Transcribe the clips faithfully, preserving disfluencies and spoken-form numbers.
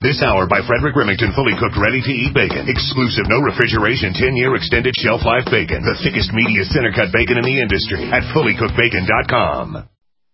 This hour by Frederick Remington, fully cooked, ready-to-eat bacon. Exclusive, no refrigeration, ten-year extended shelf life bacon. The thickest, meatiest center-cut bacon in the industry at fully cooked bacon dot com.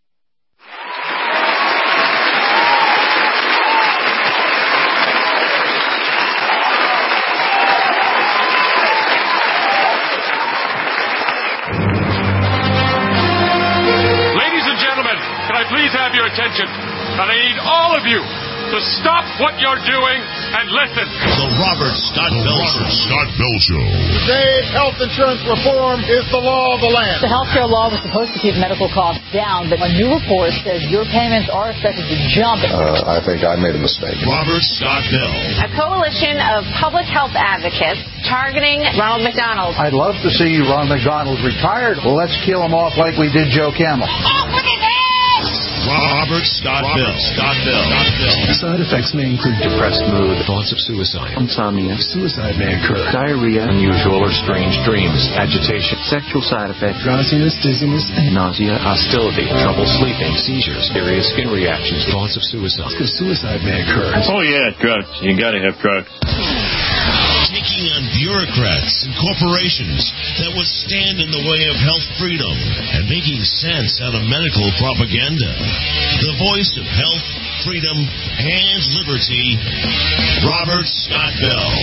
Please have your attention, and I need all of you to stop what you're doing and listen. The Robert Scott Bell Show. Scott Bell Show. Today, health insurance reform is the law of the land. The health care law was supposed to keep medical costs down, but a new report says your payments are expected to jump. Uh, I think I made a mistake. Robert Scott Bell. A coalition of public health advocates targeting Ronald McDonald. I'd love to see Ronald McDonald retired. Well, let's kill him off like we did Joe Camel. Off with his head! Robert Scott Bell. Scott Bell. Side effects may include depressed mood, thoughts of suicide, insomnia, suicide may occur, diarrhea, unusual or strange dreams, agitation, sexual side effects, drowsiness, dizziness, nausea, hostility, trouble sleeping, seizures, serious skin reactions, thoughts of suicide. Because suicide may occur. Oh yeah, drugs. You gotta have drugs. Taking on bureaucrats and corporations that would stand in the way of health freedom and making sense out of medical propaganda. The voice of health, freedom, and liberty, Robert Scott Bell.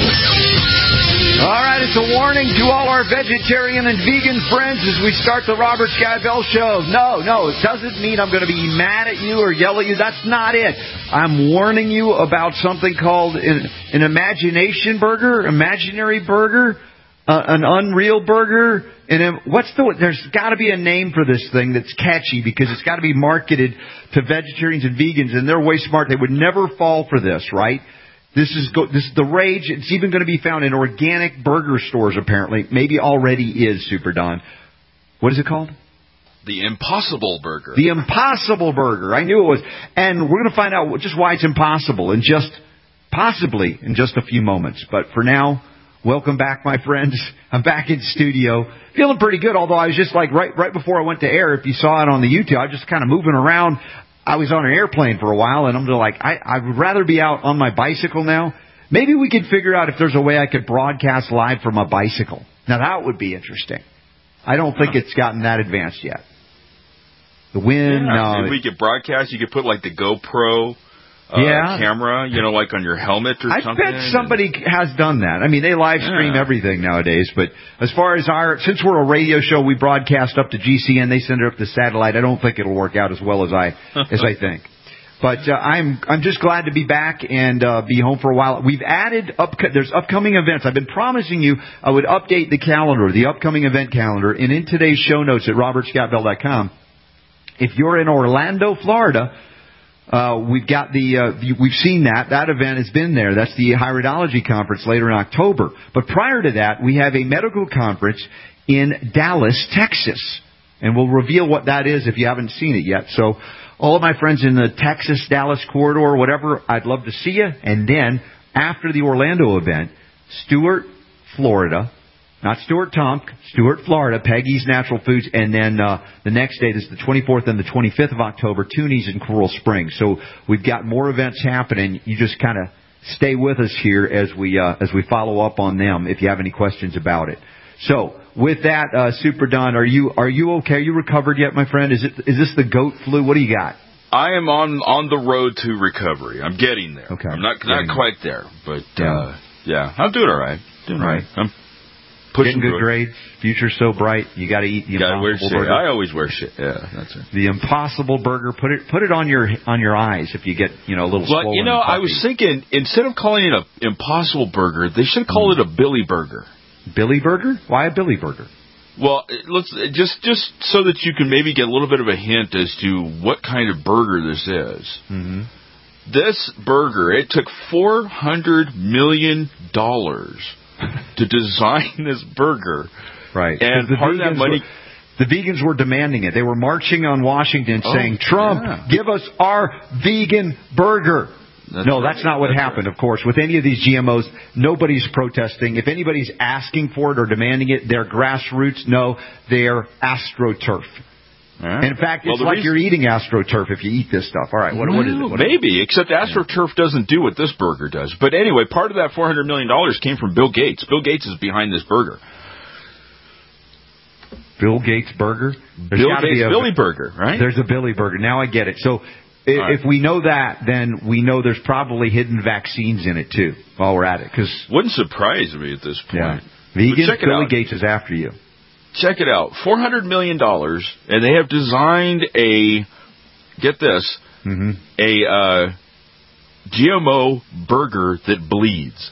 All right, it's a warning to all our vegetarian and vegan friends as we start the Robert Scott Bell Show. No, no, it doesn't mean I'm going to be mad at you or yell at you. That's not it. I'm warning you about something called an, an imagination burger, imaginary burger, uh, an unreal burger. And then what's the? There's got to be a name for this thing that's catchy because it's got to be marketed to vegetarians and vegans, and they're way smart. They would never fall for this, right? This is go, this is the rage. It's even going to be found in organic burger stores, apparently. Maybe already is, Super Don. What is it called? The Impossible Burger. The Impossible Burger. I knew it was. And we're going to find out just why it's impossible in just, possibly in just a few moments. But for now, welcome back, my friends. I'm back in studio. Feeling pretty good, although I was just like right right before I went to air, if you saw it on the YouTube, I was just kind of moving around. I was on an airplane for a while, and I'm just like, I, I would rather be out on my bicycle now. Maybe we could figure out if there's a way I could broadcast live from a bicycle. Now, that would be interesting. I don't think it's gotten that advanced yet. The wind, yeah, no. If we could broadcast, you could put like the GoPro uh, yeah. camera, you know, like on your helmet or I something. I bet somebody and... has done that. I mean, they live stream yeah. everything nowadays. But as far as our, since we're a radio show, we broadcast up to G C N. They send it up to satellite. I don't think it'll work out as well as I as I think. But uh, I'm I'm just glad to be back and uh, be home for a while. We've added up. There's upcoming events. I've been promising you I would update the calendar, the upcoming event calendar, and in today's show notes at robert scott bell dot com. If you're in Orlando, Florida, uh, we've got the uh, we've seen that that event has been there. That's the Hybridology Conference later in October. But prior to that, we have a medical conference in Dallas, Texas, and we'll reveal what that is if you haven't seen it yet. So. All of my friends in the Texas-Dallas corridor, whatever, I'd love to see you. And then, after the Orlando event, Stuart, Florida, not Stuart Tomk, Stuart, Florida, Peggy's Natural Foods, and then uh, the next date is the twenty-fourth and the twenty-fifth of October, Toonies in Coral Springs. So we've got more events happening. You just kind of stay with us here as we uh, as we follow up on them if you have any questions about it. So, with that, uh, Super Don, are you are you okay? Are you recovered yet, my friend? Is it is this the goat flu? What do you got? I am on on the road to recovery. I'm getting there. Okay. I'm not not quite there, but yeah, uh, yeah I'm doing all right. Doing all right. I'm pushing getting good grades. Future's so bright. You got to eat the you gotta Impossible wear Burger. Shit. I always wear shit. Yeah, that's right. The Impossible Burger. Put it put it on your on your eyes if you get you know a little. Well, you know, I was thinking instead of calling it a Impossible Burger, they should call mm. it a Billy Burger. Billy Burger? Why a Billy Burger? Well, let's just just so that you can maybe get a little bit of a hint as to what kind of burger this is. Mm-hmm. This burger, it took four hundred million dollars to design this burger. Right. And part of that money... Were, the vegans were demanding it. They were marching on Washington oh, saying, Trump, yeah. give us our vegan burger. That's no, right. that's not what that's happened, right. of course. With any of these G M Os, nobody's protesting. If anybody's asking for it or demanding it, they're grassroots. No, they're AstroTurf. Right. In fact, it's well, like reason- you're eating AstroTurf if you eat this stuff. All right, what, what is it? What maybe, is it? except AstroTurf doesn't do what this burger does. But anyway, part of that four hundred million dollars came from Bill Gates. Bill Gates is behind this burger. Bill Gates burger? There's Bill gotta Gates be a, Billy burger, right? There's a Billy burger. Now I get it. So if, right. if we know that, then we know there's probably hidden vaccines in it too. While we're at it, because wouldn't surprise me at this point. Yeah. Vegan. Check it Billy out. Gates is after you. Check it out. four hundred million dollars, and they have designed a, get this, mm-hmm. a uh, G M O burger that bleeds.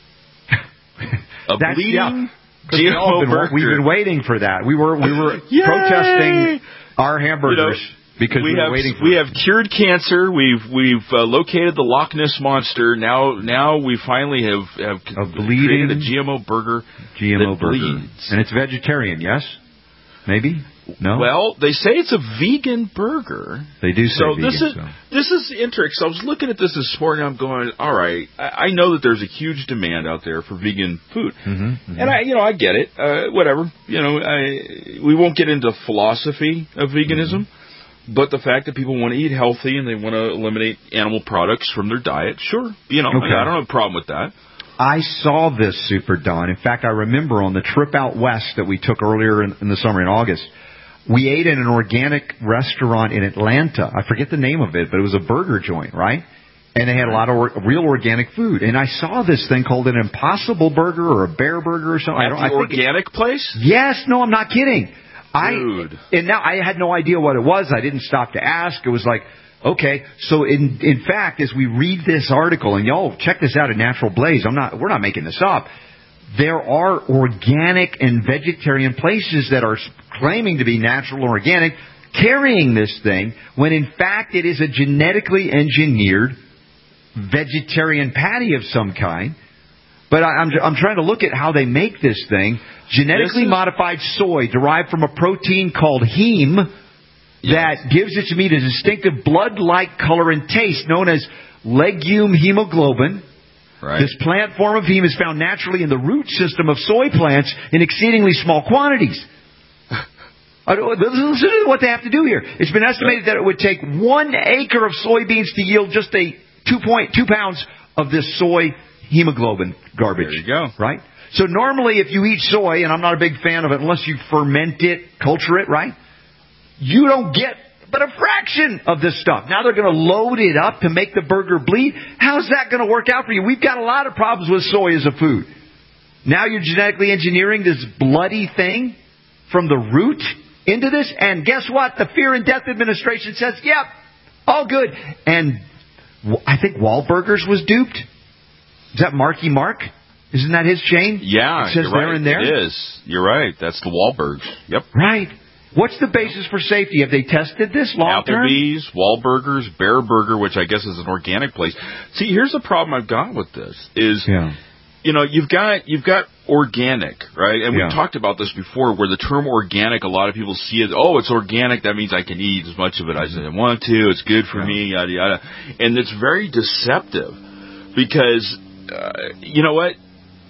A That's, bleeding yeah, G M O been, burger. We've been waiting for that. We were we were Yay! protesting our hamburgers you know, because we, we were have waiting for we it. have cured cancer. We've we've uh, located the Loch Ness monster. Now now we finally have have a bleeding created a G M O burger. G M O that burger, bleeds. and it's vegetarian. Yes, maybe. No. Well, they say it's a vegan burger. They do say so vegan. This is, so this is interesting. So I was looking at this this morning. I'm going, all right. I, I know that there's a huge demand out there for vegan food, mm-hmm, mm-hmm. and I, you know, I get it. Uh, whatever. You know, I, we won't get into philosophy of veganism, mm-hmm. but the fact that people want to eat healthy and they want to eliminate animal products from their diet, sure. You know, okay. I, I don't have a problem with that. I saw this, Super Don. In fact, I remember on the trip out west that we took earlier in, in the summer in August. We ate in an organic restaurant in Atlanta. I forget the name of it, but it was a burger joint, right? And they had a lot of or, real organic food. And I saw this thing called an Impossible Burger or a Bear Burger or something. At I don't, the I think organic it, place? Yes. No, I'm not kidding. Dude. I, and now I had no idea what it was. I didn't stop to ask. It was like, okay. So in in fact, as we read this article, and y'all check this out at Natural Blaze, I'm not. We're not making this up. There are organic and vegetarian places that are claiming to be natural or organic, carrying this thing, when in fact it is a genetically engineered vegetarian patty of some kind. But I, I'm, I'm trying to look at how they make this thing. Genetically this is... modified soy derived from a protein called heme yes. that gives its meat a distinctive blood-like color and taste known as legume hemoglobin. Right. This plant form of heme is found naturally in the root system of soy plants in exceedingly small quantities. Listen to what they have to do here. It's been estimated that it would take one acre of soybeans to yield just a two point two pounds of this soy hemoglobin garbage. There you go. Right? So normally if you eat soy, and I'm not a big fan of it unless you ferment it, culture it, right? You don't get but a fraction of this stuff. Now they're going to load it up to make the burger bleed. How's that going to work out for you? We've got a lot of problems with soy as a food. Now you're genetically engineering this bloody thing from the root into this. And guess what? The Fear and Death Administration says, yep, all good. And I think Wahlburgers was duped. Is that Marky Mark? Isn't that his chain? Yeah, it says you're there right. and there. It is. You're right. That's the Wahlbergs. Yep. Right. What's the basis for safety? Have they tested this long term? Applebee's, Wahlburgers, Bear Burger, which I guess is an organic place. See, here's the problem I've got with this is, yeah. you know, you've got you've got organic, right? And yeah. we've talked about this before, where the term organic, a lot of people see it. Oh, it's organic. That means I can eat as much of it as I want to. It's good for yeah. me, yada yada. And it's very deceptive because, uh, you know what?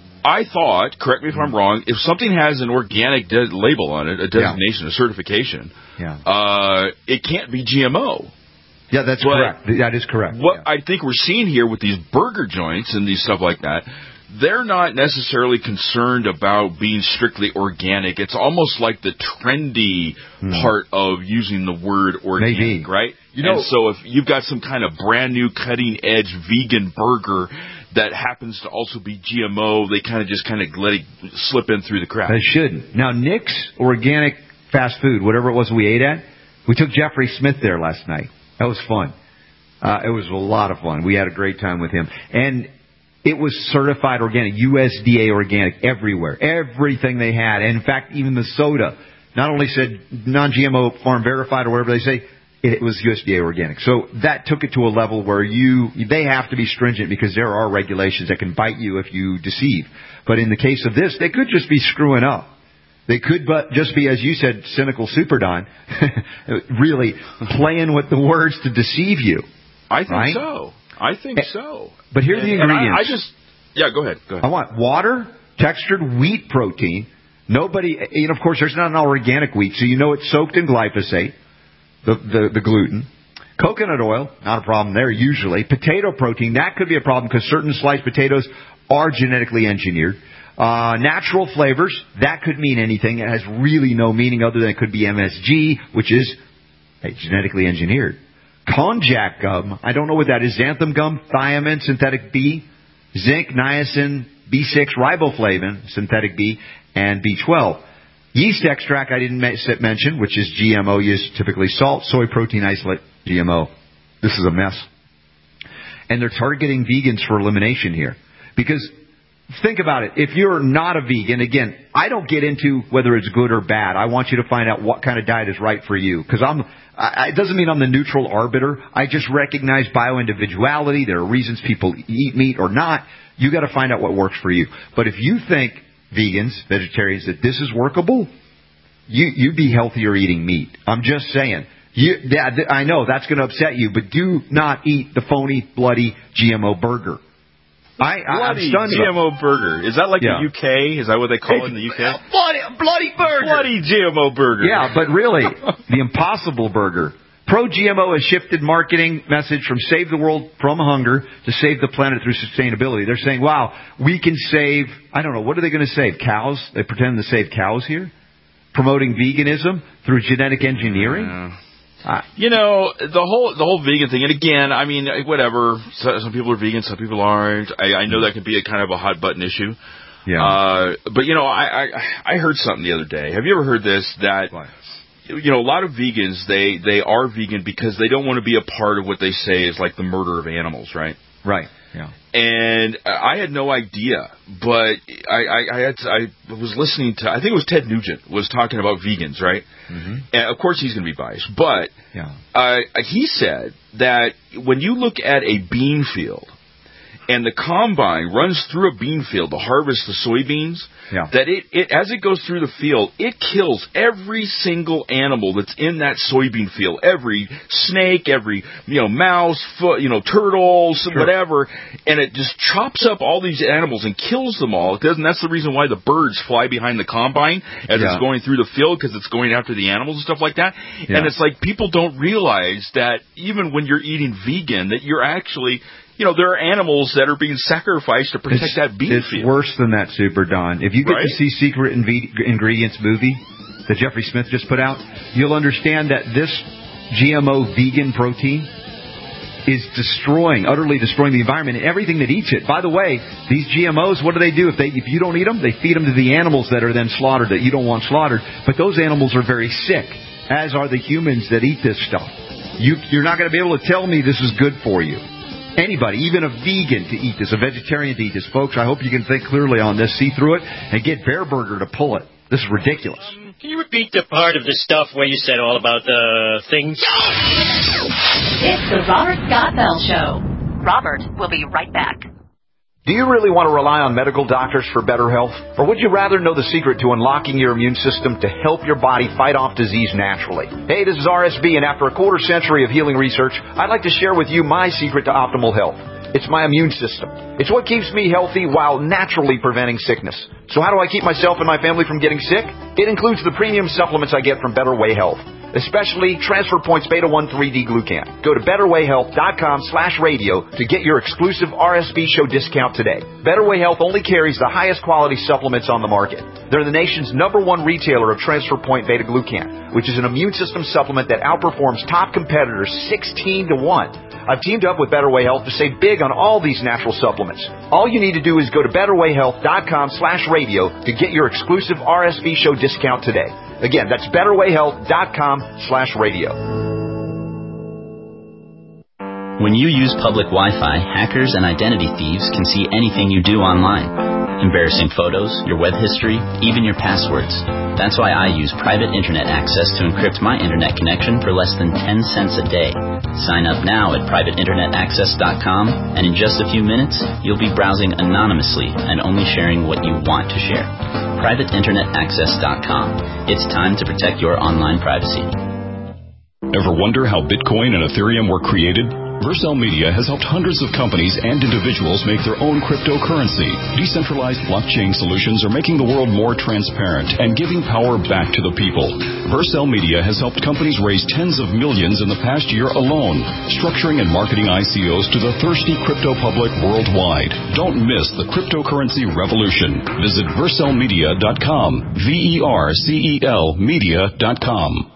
I thought, correct me if I'm wrong, if something has an organic de- label on it, a designation, yeah. a certification, yeah. uh, it can't be G M O. Yeah, that's but correct. That is correct. What yeah. I think we're seeing here with these burger joints and these stuff like that, they're not necessarily concerned about being strictly organic. It's almost like the trendy hmm. part of using the word organic, Maybe. right? You know, and so if you've got some kind of brand new cutting edge vegan burger that happens to also be G M O, they kind of just kind of let it slip in through the cracks. They shouldn't. Now, Nick's Organic Fast Food, whatever it was we ate at, we took Jeffrey Smith there last night. That was fun. Uh, it was a lot of fun. We had a great time with him. And it was certified organic, U S D A organic, everywhere. Everything they had. And in fact, even the soda not only said non-G M O farm verified or whatever they say, it was U S D A organic. So that took it to a level where you, they have to be stringent because there are regulations that can bite you if you deceive. But in the case of this, they could just be screwing up. They could but just be, as you said, cynical Super Don, really playing with the words to deceive you. I think right? so. I think so. But here are the and, ingredients. And I, I just, yeah, go ahead. Go ahead. I want water, textured wheat protein. Nobody, you know, of course, there's not an organic wheat, so you know it's soaked in glyphosate. the, the, the gluten. Coconut oil, not a problem there usually. Potato protein, that could be a problem because certain sliced potatoes are genetically engineered. Uh, natural flavors, that could mean anything. It has really no meaning other than it could be M S G, which is hey, genetically engineered. Konjac gum, I don't know what that is. Xanthan gum, thiamine, synthetic B, zinc, niacin, B six, riboflavin, synthetic B, and B twelve. Yeast extract I didn't mention, which is G M O use, typically salt, soy protein isolate, G M O. This is a mess. And they're targeting vegans for elimination here. Because think about it. If you're not a vegan, again, I don't get into whether it's good or bad. I want you to find out what kind of diet is right for you. Because I'm, I, it doesn't mean I'm the neutral arbiter. I just recognize bioindividuality. There are reasons people eat meat or not. You got to find out what works for you. But if you think vegans, vegetarians, that this is workable, you, you'd be healthier eating meat. I'm just saying. You, yeah, I know that's going to upset you, but do not eat the phony, bloody G M O burger. I, I'm stunned. G M O burger. Is that like yeah. the U K? Is that what they call it in the U K? Bloody, bloody burger. Bloody G M O burger. Yeah, but really, the Impossible Burger. Pro-G M O has shifted marketing message from save the world from hunger to save the planet through sustainability. They're saying, wow, we can save, I don't know, what are they going to save? Cows? They pretend to save cows here? Promoting veganism through genetic engineering? Yeah. Uh, you know, the whole the whole vegan thing, and again, I mean, whatever. So, some people are vegan, some people aren't. I, I know that can be a kind of a hot button issue. Yeah. Uh, but you know, I, I I heard something the other day. Have you ever heard this? That what? You know, a lot of vegans they they are vegan because they don't want to be a part of what they say is like the murder of animals, right? Right. Yeah. And I had no idea, but I, I, I had to, I was listening to, I think it was Ted Nugent was talking about vegans, right? Mm-hmm. And of course he's going to be biased, but yeah. uh, he said that when you look at a bean field and the combine runs through a bean field to harvest the soybeans, yeah. that it, it as it goes through the field, it kills every single animal that's in that soybean field. Every snake, every you know mouse, foot, you know turtles, sure. whatever, and it just chops up all these animals and kills them all. It doesn't. That's the reason why the birds fly behind the combine as yeah. it's going through the field, because it's going after the animals and stuff like that. Yeah. And it's like people don't realize that even when you're eating vegan, that you're actually You know, there are animals that are being sacrificed to protect it's, that bean it's field. It's worse than that, Super Don. If you get right? to see Secret Inve- Ingredients movie that Jeffrey Smith just put out, you'll understand that this G M O vegan protein is destroying, utterly destroying the environment and everything that eats it. By the way, these G M Os, what do they do? If they, if you don't eat them, they feed them to the animals that are then slaughtered that you don't want slaughtered. But those animals are very sick, as are the humans that eat this stuff. You, you're not going to be able to tell me this is good for you. Anybody, even a vegan to eat this, a vegetarian to eat this. Folks, I hope you can think clearly on this, see through it, and get Bear Burger to pull it. This is ridiculous. Um, can you repeat the part of the stuff where you said all about the things? It's the Robert Scott Bell Show. Robert will be right back. Do you really want to rely on medical doctors for better health? Or would you rather know the secret to unlocking your immune system to help your body fight off disease naturally? Hey, this is R S V, and after a quarter century of healing research, I'd like to share with you my secret to optimal health. It's my immune system. It's what keeps me healthy while naturally preventing sickness. So how do I keep myself and my family from getting sick? It includes the premium supplements I get from Better Way Health, especially Transfer Points Beta one three D Glucan. Go to betterwayhealth.com slash radio to get your exclusive R S V show discount today. Better Way Health only carries the highest quality supplements on the market. They're the nation's number one retailer of Transfer Point Beta Glucan, which is an immune system supplement that outperforms top competitors sixteen to one. I've teamed up with Better Way Health to save big on all these natural supplements. All you need to do is go to betterwayhealth.com slash radio to get your exclusive R S V show discount today. Again, that's betterwayhealth.com slash radio. When you use public Wi-Fi, hackers and identity thieves can see anything you do online. Embarrassing photos, your web history, even your passwords. That's why I use private internet access to encrypt my internet connection for less than ten cents a day. Sign up now at private internet access dot com, and in just a few minutes, you'll be browsing anonymously and only sharing what you want to share. private internet access dot com. It's time to protect your online privacy. Ever wonder how Bitcoin and Ethereum were created? Vercel Media has helped hundreds of companies and individuals make their own cryptocurrency. Decentralized blockchain solutions are making the world more transparent and giving power back to the people. Vercel Media has helped companies raise tens of millions in the past year alone, structuring and marketing I C Os to the thirsty crypto public worldwide. Don't miss the cryptocurrency revolution. Visit vercel media dot com. V E R C E L media dot com.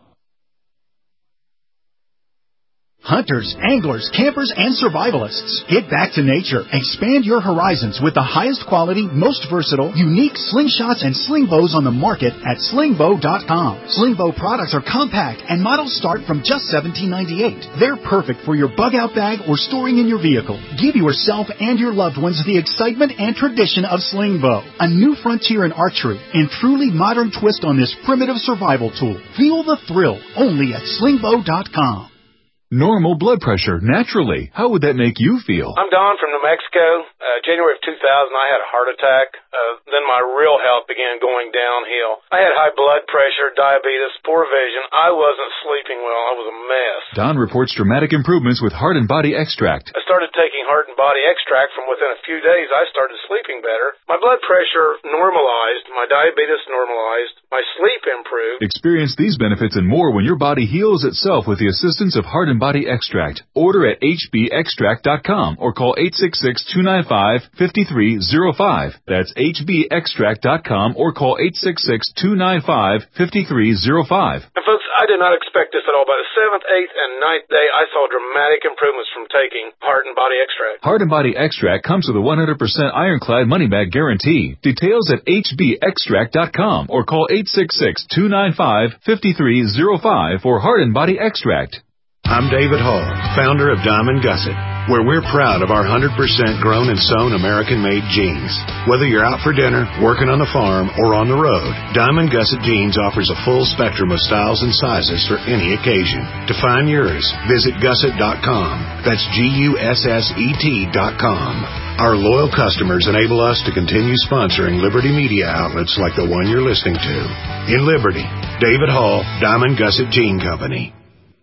Hunters, anglers, campers, and survivalists. Get back to nature. Expand your horizons with the highest quality, most versatile, unique slingshots and sling bows on the market at sling bow dot com. Sling bow products are compact and models start from just seventeen ninety-eight. They're perfect for your bug-out bag or storing in your vehicle. Give yourself and your loved ones the excitement and tradition of sling bow, a new frontier in archery and truly modern twist on this primitive survival tool. Feel the thrill only at sling bow dot com. Normal blood pressure, naturally. How would that make you feel? I'm Don from New Mexico. Uh, January of two thousand, I had a heart attack. Uh, then my real health began going downhill. I had high blood pressure, diabetes, poor vision. I wasn't sleeping well. I was a mess. Don reports dramatic improvements with Heart and Body Extract. I started taking Heart and Body Extract. From within a few days, I started sleeping better. My blood pressure normalized. My diabetes normalized. My sleep improved. Experience these benefits and more when your body heals itself with the assistance of Heart and Body Extract. Order at h b extract dot com or call eight six six, two nine five, five three zero five. That's h b extract dot com or call eight six six, two nine five, five three zero five. And folks, I did not expect this at all. By the seventh, eighth, and ninth day, I saw dramatic improvements from taking Heart and Body Extract. Heart and Body Extract comes with a one hundred percent ironclad money-back guarantee. Details at h b extract dot com or call eight six six, two nine five, five three zero five for Heart and Body Extract. I'm David Hall, founder of Diamond Gusset, where we're proud of our one hundred percent grown and sewn American-made jeans. Whether you're out for dinner, working on the farm, or on the road, Diamond Gusset Jeans offers a full spectrum of styles and sizes for any occasion. To find yours, visit gusset dot com. That's G U S S E T dot com. Our loyal customers enable us to continue sponsoring Liberty media outlets like the one you're listening to. In Liberty, David Hall, Diamond Gusset Jean Company.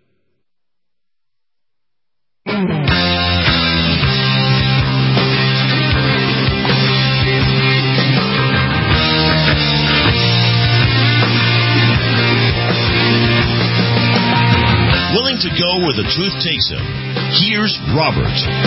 Willing to go where the truth takes him. Here's Robert.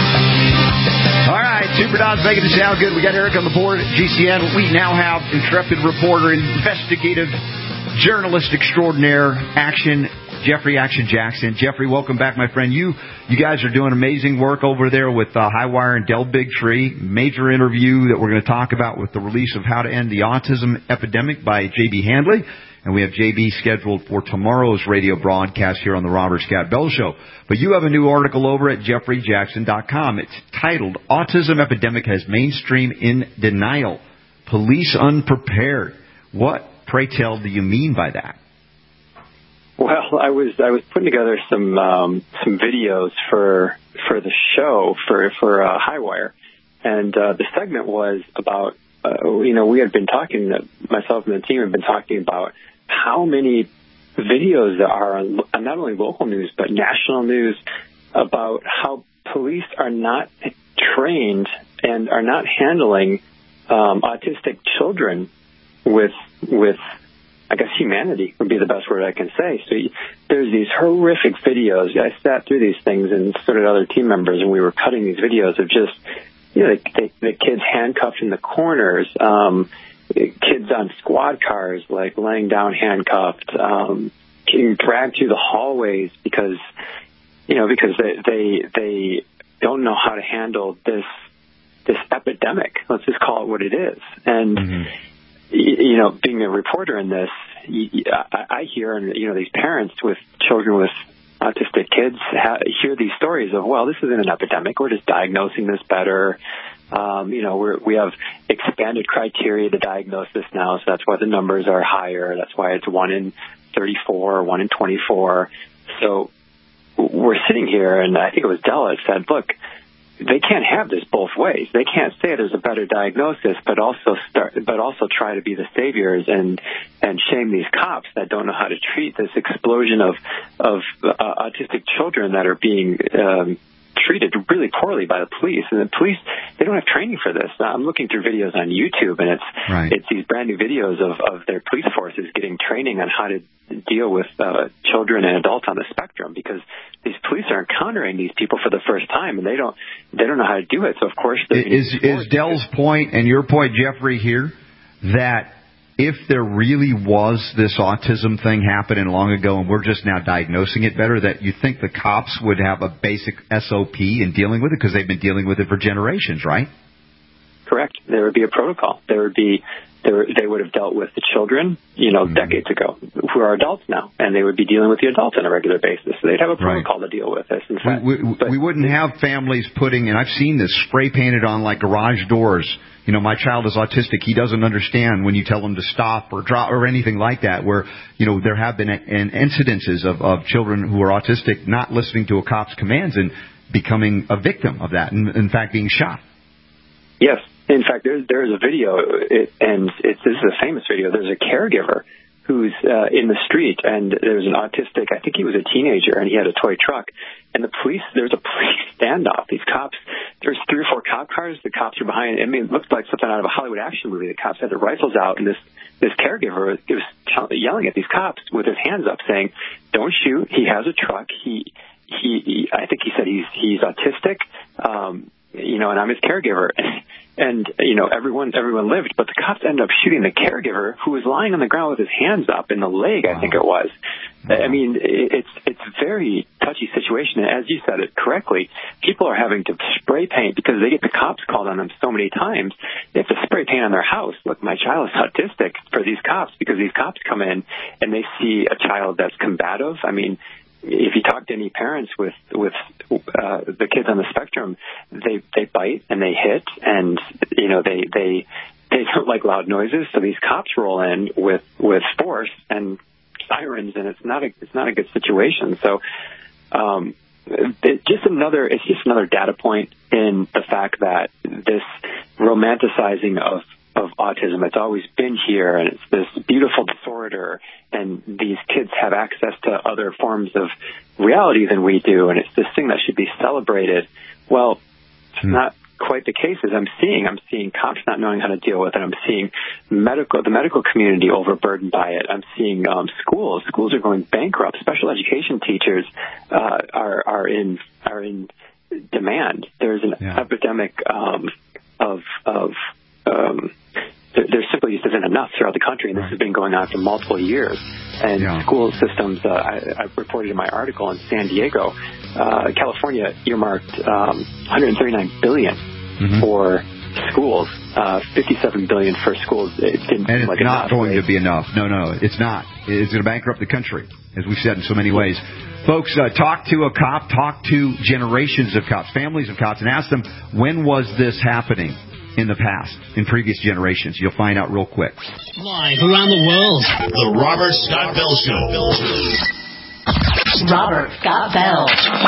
All right, Super Don's making the sound good. We got Eric on the board at G C N. We now have intrepid reporter, investigative journalist extraordinaire, Action Jeffrey Action Jackson. Jeffrey, welcome back, my friend. You you guys are doing amazing work over there with uh, Highwire and Del Bigtree. Major interview that we're going to talk about with the release of How to End the Autism Epidemic by J B Handley. And we have J B scheduled for tomorrow's radio broadcast here on the Robert Scott Bell Show. But you have a new article over at jeffrey jackson dot com. It's titled, Autism Epidemic Has Mainstream in Denial. Police Unprepared. What, pray tell, do you mean by that? Well, I was I was putting together some um, some videos for for the show for for uh, Highwire, and uh, the segment was about uh, you know we had been talking, myself and the team had been talking about how many videos there are on not only local news but national news about how police are not trained and are not handling um, autistic children with with. I guess humanity would be the best word I can say. So you, there's these horrific videos. I sat through these things and so did other team members, and we were cutting these videos of just, you know, the, the kids handcuffed in the corners, um, kids on squad cars, like laying down handcuffed, um, getting dragged through the hallways because, you know, because they, they, they don't know how to handle this, this epidemic. Let's just call it what it is. And, mm-hmm. You know, being a reporter in this, I hear, you know, these parents with children with autistic kids hear these stories of, well, this isn't an epidemic. We're just diagnosing this better. Um, you know, we're, we have expanded criteria to diagnose this now, so that's why the numbers are higher. That's why it's one in thirty-four, one in twenty-four. So we're sitting here, and I think it was Della that said, look, they can't have this both ways. They can't say there's a better diagnosis, but also start, but also try to be the saviors and and shame these cops that don't know how to treat this explosion of of uh, autistic children that are being um, treated really poorly by the police. And the police, they don't have training for this. I'm looking through videos on YouTube, and it's right. it's these brand new videos of of their police forces getting training on how to deal with uh, children and adults on the spectrum, because these police are encountering these people for the first time, and they don't they don't know how to do it. So of course, is is Dell's point and your point, Jeffrey, here that if there really was this autism thing happening long ago and we're just now diagnosing it better, that you think the cops would have a basic S O P in dealing with it because they've been dealing with it for generations, right? Correct. There would be a protocol. There would be there, they would have dealt with the children, you know, mm-hmm. decades ago, who are adults now, and they would be dealing with the adults on a regular basis. So they'd have a protocol right. to deal with this. In fact, we, we, but, we wouldn't have families putting, and I've seen this, spray painted on like garage doors. You know, my child is autistic. He doesn't understand when you tell him to stop or drop or anything like that, where, you know, there have been an incidences of, of children who are autistic not listening to a cop's commands and becoming a victim of that, and in fact being shot. Yes. In fact, there's, there's a video, it, and it's, this is a famous video. There's a caregiver who's uh, in the street, and there's an autistic, I think he was a teenager, and he had a toy truck. And the police, there's a police standoff. These cops, there's three or four cop cars. The cops are behind. I mean, it looked like something out of a Hollywood action movie. The cops had their rifles out, and this, this caregiver was yelling at these cops with his hands up, saying, "Don't shoot. He has a truck. He, he, he I think he said he's, he's autistic. Um, you know, and I'm his caregiver." And, you know, everyone everyone lived, but the cops ended up shooting the caregiver, who was lying on the ground with his hands up in the leg, I think it was. I mean, it's it's a very touchy situation. And as you said it correctly, people are having to spray paint because they get the cops called on them so many times. They have to spray paint on their house. Look, my child is autistic, for these cops, because these cops come in and they see a child that's combative. I mean, if you talk to any parents with with uh, the kids on the spectrum, they they bite and they hit, and you know they they they don't like loud noises. So these cops roll in with with force and sirens, and it's not a it's not a good situation. So um, it, just another it's just another data point in the fact that this romanticizing of of autism, it's always been here, and it's this beautiful disorder, and these kids have access to other forms of reality than we do, and it's this thing that should be celebrated. Well, it's hmm. not quite the case as I'm seeing. I'm seeing cops not knowing how to deal with it. I'm seeing medical, the medical community overburdened by it. I'm seeing um, schools. Schools are going bankrupt. Special education teachers uh, are are in are in demand. There's an yeah. epidemic um, of of um, there, there simply just isn't enough throughout the country, and this has been going on for multiple years. And yeah. school systems, uh, I, I reported in my article in San Diego, uh, California earmarked um, one hundred thirty-nine billion dollars mm-hmm. for schools, uh, fifty-seven billion dollars for schools. It didn't and it's like not enough, going right? to be enough. No, no, it's not. It's going to bankrupt the country, as we've said in so many ways. Folks, uh, talk to a cop, talk to generations of cops, families of cops, and ask them, when was this happening in the past, in previous generations? You'll find out real quick. Live around the world, the Robert Scott Bell Show. Robert Scott Bell.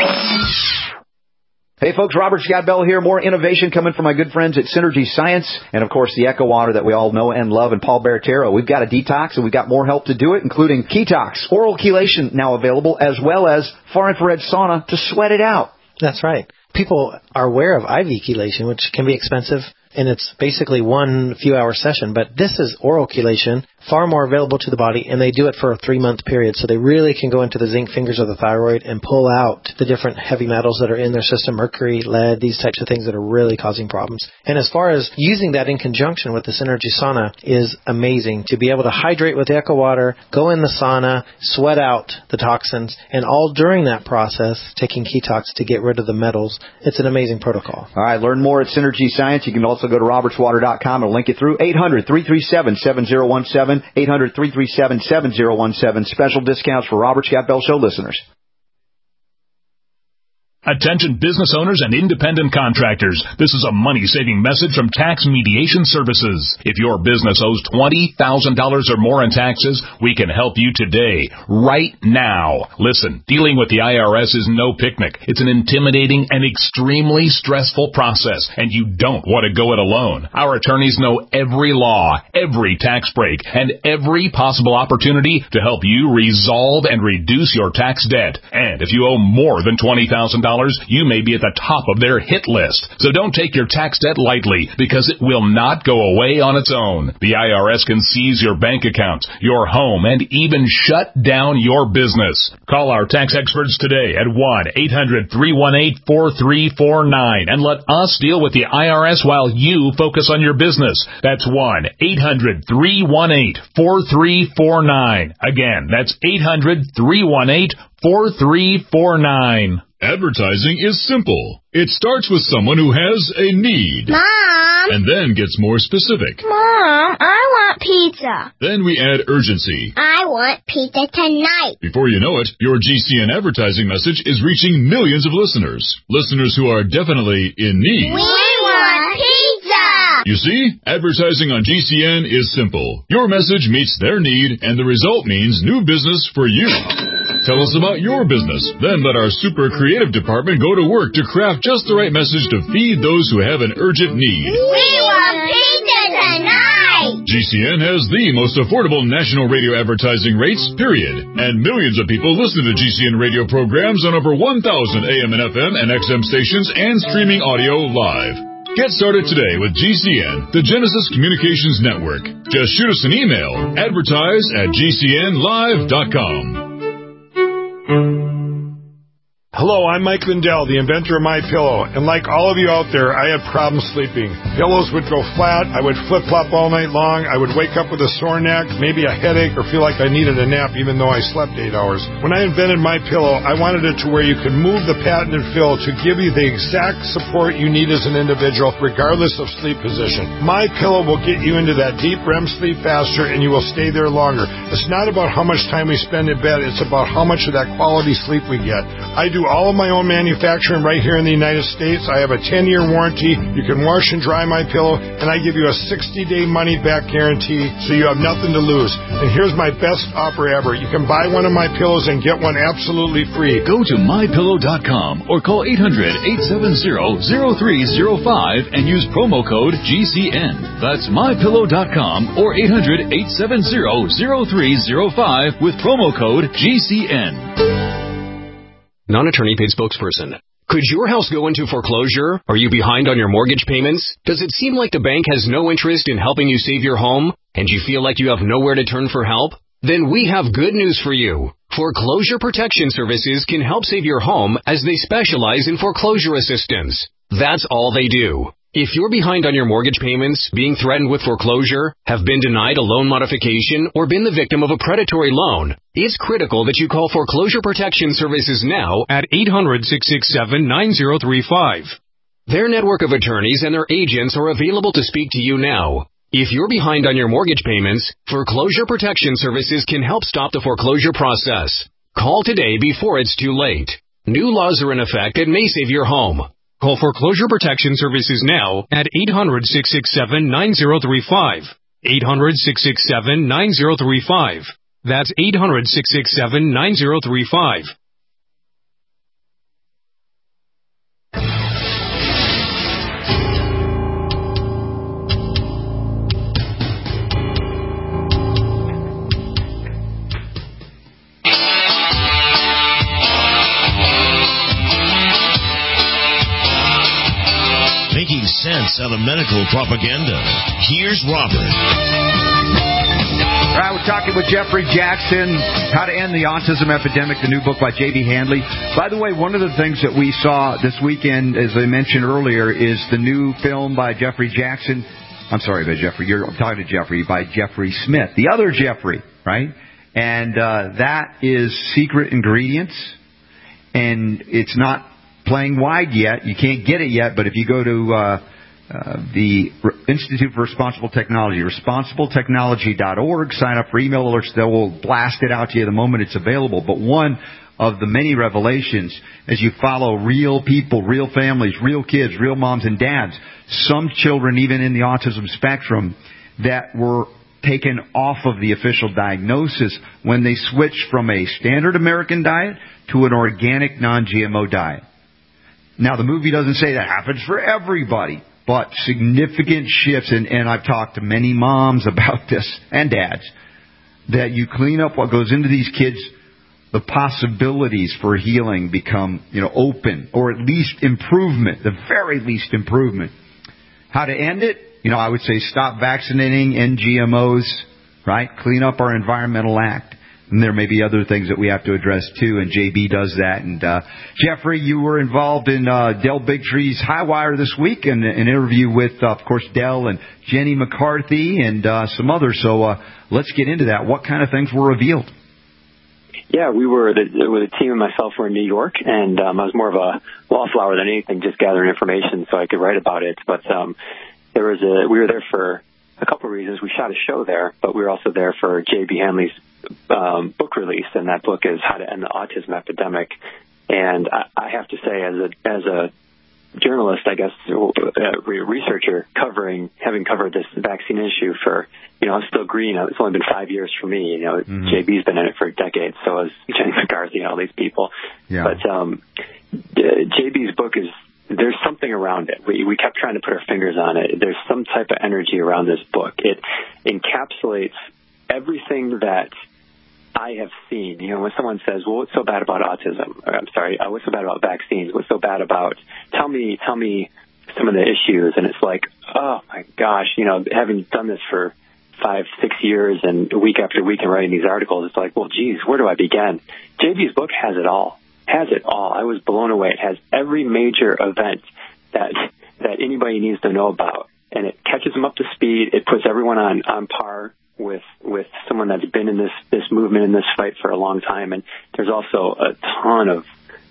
Hey folks, Robert Scott Bell here. More innovation coming from my good friends at Synergy Science, and of course the Echo Water that we all know and love, and Paul Baratero. We've got a detox, and we've got more help to do it, including Ketox, oral chelation now available, as well as far infrared sauna to sweat it out. That's right. People are aware of I V chelation, which can be expensive, and it's basically one few hour session, but this is oral chelation, far more available to the body, and they do it for a three-month period, so they really can go into the zinc fingers of the thyroid and pull out the different heavy metals that are in their system, mercury, lead, these types of things that are really causing problems. And as far as using that in conjunction with the Synergy Sauna is amazing, to be able to hydrate with the Echo Water, go in the sauna, sweat out the toxins, and all during that process, taking Ketox to get rid of the metals. It's an amazing protocol. All right, learn more at Synergy Science. You can also go to roberts water dot com and link it through eight hundred, three three seven, seven zero one seven, eight hundred, three three seven, seven zero one seven. Special discounts for Robert Scott Bell Show listeners. Attention business owners and independent contractors. This is a money-saving message from Tax Mediation Services. If your business owes twenty thousand dollars or more in taxes, we can help you today, right now. Listen, dealing with the I R S is no picnic. It's an intimidating and extremely stressful process, and you don't want to go it alone. Our attorneys know every law, every tax break, and every possible opportunity to help you resolve and reduce your tax debt. And if you owe more than twenty thousand dollars, you may be at the top of their hit list. So don't take your tax debt lightly, because it will not go away on its own. The I R S can seize your bank accounts, your home, and even shut down your business. Call our tax experts today at one eight hundred three one eight four three four nine and let us deal with the I R S while you focus on your business. That's one eight hundred three one eight four three four nine. Again, that's eight hundred three one eight four three four nine. Advertising is simple. It starts with someone who has a need. Mom! And then gets more specific. Mom, I want pizza. Then we add urgency. I want pizza tonight. Before you know it, your G C N advertising message is reaching millions of listeners. Listeners who are definitely in need. We want pizza! You see, advertising on G C N is simple. Your message meets their need, and the result means new business for you. Tell us about your business. Then let our super creative department go to work to craft just the right message to feed those who have an urgent need. We want pizza tonight! G C N has the most affordable national radio advertising rates, period. And millions of people listen to G C N radio programs on over one thousand A M and F M and X M stations and streaming audio live. Get started today with G C N, the Genesis Communications Network. Just shoot us an email, advertise at g c n live dot com. Hello, I'm Mike Lindell, the inventor of MyPillow, and like all of you out there, I had problems sleeping. Pillows would go flat, I would flip-flop all night long, I would wake up with a sore neck, maybe a headache, or feel like I needed a nap even though I slept eight hours. When I invented MyPillow, I wanted it to where you could move the patented fill to give you the exact support you need as an individual, regardless of sleep position. MyPillow will get you into that deep R E M sleep faster, and you will stay there longer. It's not about how much time we spend in bed, it's about how much of that quality sleep we get. I do all of my own manufacturing right here in the United States. I have a ten-year warranty. You can wash and dry my pillow, and I give you a sixty-day money-back guarantee, so you have nothing to lose. And here's my best offer ever. You can buy one of my pillows and get one absolutely free. Go to my pillow dot com or call eight hundred eight seven zero zero three zero five and use promo code G C N. That's my pillow dot com or eight hundred eight seven zero zero three zero five with promo code G C N. Non-attorney paid spokesperson. Could your house go into foreclosure? Are you behind on your mortgage payments? Does it seem like the bank has no interest in helping you save your home, and you feel like you have nowhere to turn for help? Then we have good news for you. Foreclosure Protection Services can help save your home as they specialize in foreclosure assistance. That's all they do. If you're behind on your mortgage payments, being threatened with foreclosure, have been denied a loan modification, or been the victim of a predatory loan, it's critical that you call Foreclosure Protection Services now at eight hundred six six seven nine zero three five. Their network of attorneys and their agents are available to speak to you now. If you're behind on your mortgage payments, Foreclosure Protection Services can help stop the foreclosure process. Call today before it's too late. New laws are in effect that may save your home. Call Foreclosure Protection Services now at eight hundred six six seven nine zero three five. eight hundred six six seven nine zero three five. That's eight hundred six six seven nine zero three five. Making sense out of medical propaganda. Here's Robert. All right, we're talking with Jeffrey Jackson, How to End the Autism Epidemic, the new book by J B Handley. By the way, one of the things that we saw this weekend, as I mentioned earlier, is the new film by Jeffrey Jackson. I'm sorry, by Jeffrey. You're I'm talking to Jeffrey, by Jeffrey Smith. The other Jeffrey, right? And uh, that is Secret Ingredients. And it's not playing wide yet. You can't get it yet, but if you go to uh, uh, the Institute for Responsible Technology, responsible technology dot org, sign up for email alerts. They will blast it out to you the moment it's available. But one, of the many revelations as you follow real people, real families, real kids, real moms and dads, some children even in the autism spectrum that were taken off of the official diagnosis when they switched from a standard American diet to an organic non-G M O diet. Now, the movie doesn't say that happens for everybody, but significant shifts, and, and I've talked to many moms about this, and dads, that you clean up what goes into these kids, the possibilities for healing become, you know, open, or at least improvement, the very least improvement. How to end it? You know, I would say stop vaccinating N G M Os, right? Clean up our environmental act. And there may be other things that we have to address too, and J B does that. And uh, Jeffrey, you were involved in uh, Del Bigtree's High Wire this week, and an interview with, uh, of course, Del and Jenny McCarthy and uh, some others. So uh, let's get into that. What kind of things were revealed? Yeah, we were, the, with a team and myself were in New York, and um, I was more of a wallflower than anything, just gathering information so I could write about it. But um, there was a, we were there for a couple of reasons. We shot a show there, but we were also there for J B Hanley's um, book release, and that book is How to End the Autism Epidemic. And I, I have to say, as a as a journalist, I guess, a researcher covering, having covered this vaccine issue for, you know, I'm still green. It's only been five years for me. You know, mm-hmm. J B's been in it for decades, so has Jenny McCarthy and all these people. Yeah. But um, J B's book is, there's something around it. We we kept trying to put our fingers on it. There's some type of energy around this book. It encapsulates everything that I have seen. You know, when someone says, well, what's so bad about autism? Or, I'm sorry, uh, what's so bad about vaccines? What's so bad about, tell me, tell me some of the issues. And it's like, oh my gosh, you know, having done this for five, six years and week after week and writing these articles, it's like, well, geez, where do I begin? J B's book has it all. Has it all. I was blown away. It has every major event that that anybody needs to know about. And it catches them up to speed. It puts everyone on, on par with with someone that's been in this, this movement, in this fight for a long time. And there's also a ton of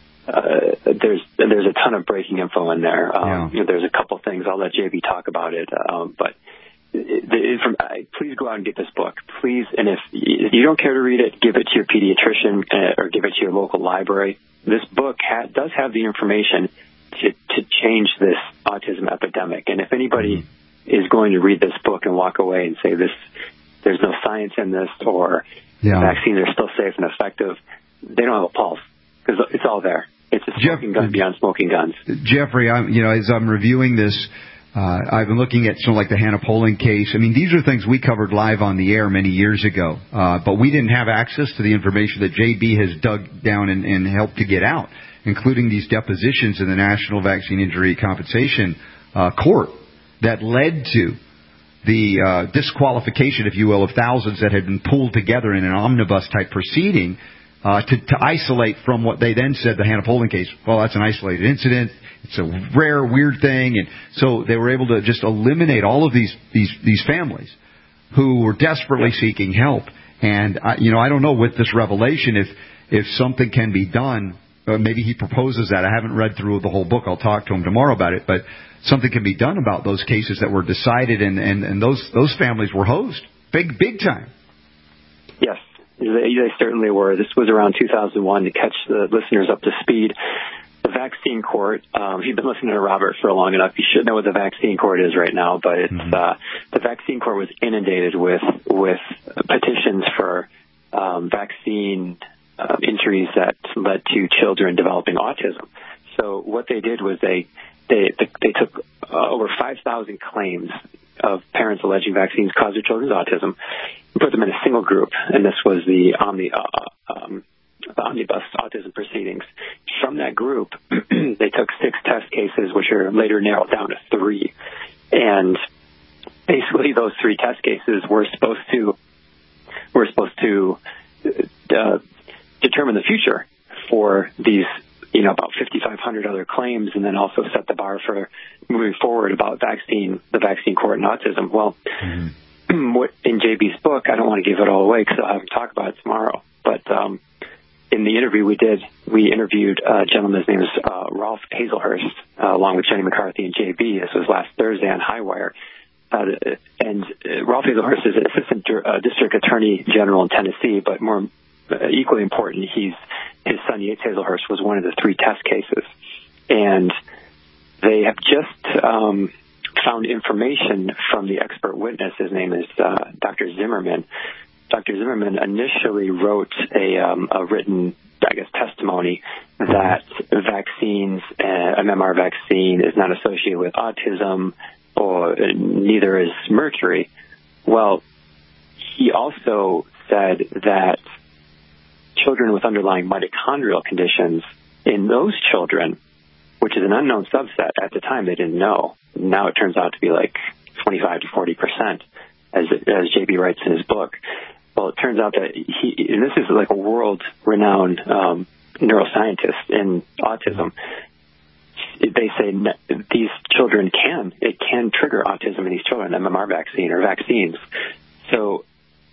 uh, there's there's a ton of breaking info in there. Um, yeah. You know, there's a couple things. I'll let J B talk about it. Um, but it, it, from, I, please go out and get this book, please. And if, if you don't care to read it, give it to your pediatrician uh, or give it to your local library. This book ha- does have the information to to change this autism epidemic. And if anybody mm-hmm. is going to read this book and walk away and say this, there's no science in this, or yeah. vaccines are still safe and effective, they don't have a pulse, because it's all there. It's a smoking Jeff- gun beyond smoking guns. Jeffrey, I'm, you know, as I'm reviewing this, uh, I've been looking at something like the Hannah Poling case. I mean, these are things we covered live on the air many years ago, uh, but we didn't have access to the information that J B has dug down and, and helped to get out, including these depositions in the National Vaccine Injury Compensation uh, Court that led to the uh, disqualification, if you will, of thousands that had been pulled together in an omnibus-type proceeding uh, to, to isolate from what they then said the Hannah Poling case. Well, that's an isolated incident. It's a rare, weird thing. And so they were able to just eliminate all of these these, these families who were desperately seeking help. And, I, you know, I don't know with this revelation if, if something can be done. Uh, maybe he proposes that. I haven't read through the whole book. I'll talk to him tomorrow about it. But something can be done about those cases that were decided, and, and, and those those families were hosed. Big, big time. Yes, they, they certainly were. This was around two thousand one, to catch the listeners up to speed. The vaccine court, um, you've been listening to Robert for long enough. You should know what the vaccine court is right now, but it's, mm-hmm. uh, the vaccine court was inundated with, with petitions for um, vaccine uh, injuries that led to children developing autism. So what they did was they They, they, they took uh, over five thousand claims of parents alleging vaccines cause their children's autism and put them in a single group. And this was the, omni, uh, um, the omnibus autism proceedings. From that group, they took six test cases, which are later narrowed down to three. And basically those three test cases were supposed to were supposed to uh, determine the future for these, you know, about fifty-five hundred other claims, and then also set the bar for moving forward about vaccine, the vaccine court and autism. Well, mm-hmm. what in J B's book, I don't want to give it all away because I'll have him talk about it tomorrow. But um, in the interview we did, we interviewed a gentleman, his name is uh, Ralph Hazelhurst, uh, along with Jenny McCarthy and J B. This was last Thursday on High Wire. Uh, and uh, Ralph Hazelhurst is an assistant uh, district attorney general in Tennessee, but more uh, equally important, he's his son Yates Hazelhurst was one of the three test cases. And they have just um, found information from the expert witness. His name is uh, Doctor Zimmerman. Doctor Zimmerman initially wrote a, um, a written, I guess, testimony that vaccines, uh, M M R vaccine is not associated with autism, or neither is mercury. Well, he also said that children with underlying mitochondrial conditions, in those children, which is an unknown subset at the time, they didn't know. Now it turns out to be like twenty-five to forty percent, as as J B writes in his book. Well, it turns out that he, and this is like a world-renowned um, neuroscientist in autism. They say these children can, it can trigger autism in these children, M M R vaccine or vaccines. So